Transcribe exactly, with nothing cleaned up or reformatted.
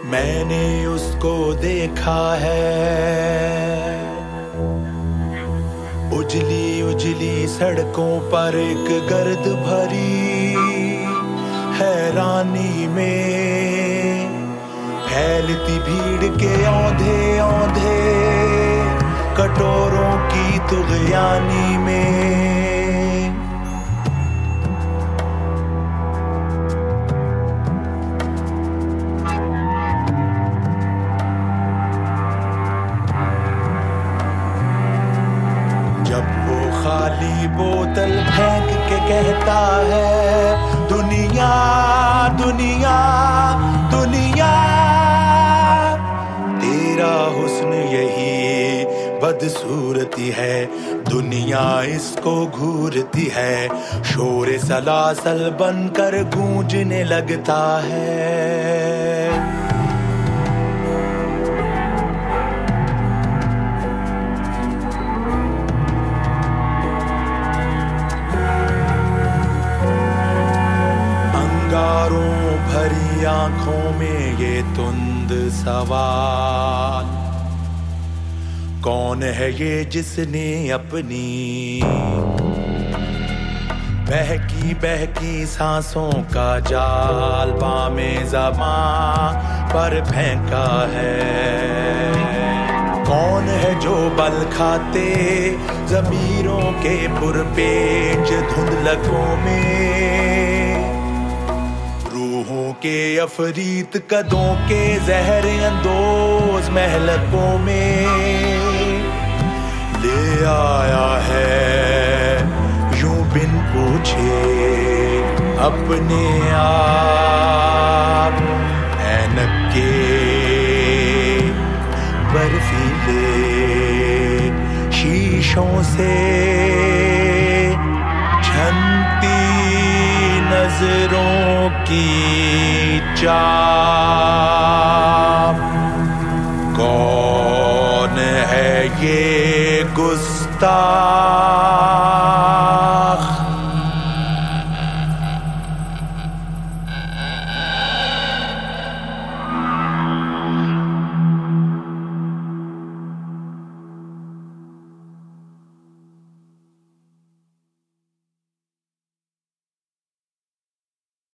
मैंने उसको देखा है उजली उजली सड़कों पर एक गर्द भरी हैरानी में फैलती भीड़ के औंधे औंधे कटोरों की तुग़यानी में। जब वो खाली बोतल फेंक के कहता है दुनिया दुनिया दुनिया, तेरा हुस्न यही बदसूरती है, दुनिया इसको घूरती है, शोर सलासल बनकर गूंजने लगता है। भरी आंखों में ये तुंद सवाल, कौन है ये जिसने अपनी बहकी बहकी सांसों का जाल बामे ज़बां पर फेंका है। कौन है जो बल खाते ज़मीरों के पुरपेच धुंधलकों में के अफरीत कदों के जहर अंदोज महलकों में ले आया है यूं बिन पूछे अपने आप ऐनक के बर्फीले शीशों से झनती नजरों की चाप। कौन है ये गुस्ताख